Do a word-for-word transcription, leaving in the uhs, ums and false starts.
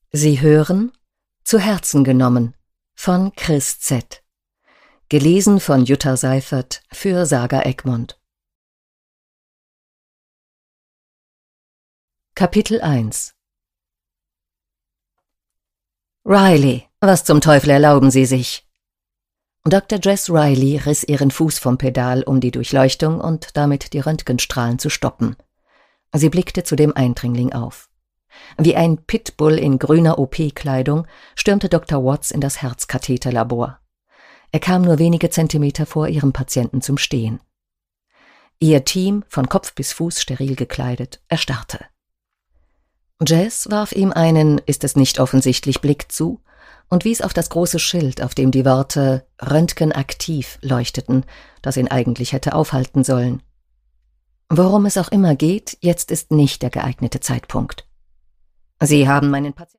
Sie hören Zu Herzen genommen von Chris Z. Gelesen von Jutta Seifert für Saga Egmont. Kapitel eins. Riley, was zum Teufel erlauben Sie sich? Doktor Jess Riley riss ihren Fuß vom Pedal, um die Durchleuchtung und damit die Röntgenstrahlen zu stoppen. Sie blickte zu dem Eindringling auf. Wie ein Pitbull in grüner O P-Kleidung stürmte Doktor Watts in das Herzkatheterlabor. Er kam nur wenige Zentimeter vor ihrem Patienten zum Stehen. Ihr Team, von Kopf bis Fuß steril gekleidet, erstarrte. Jess warf ihm einen, ist es nicht offensichtlich, Blick zu und wies auf das große Schild, auf dem die Worte »Röntgen aktiv« leuchteten, das ihn eigentlich hätte aufhalten sollen. Worum es auch immer geht, jetzt ist nicht der geeignete Zeitpunkt. »Sie haben meinen Patienten...«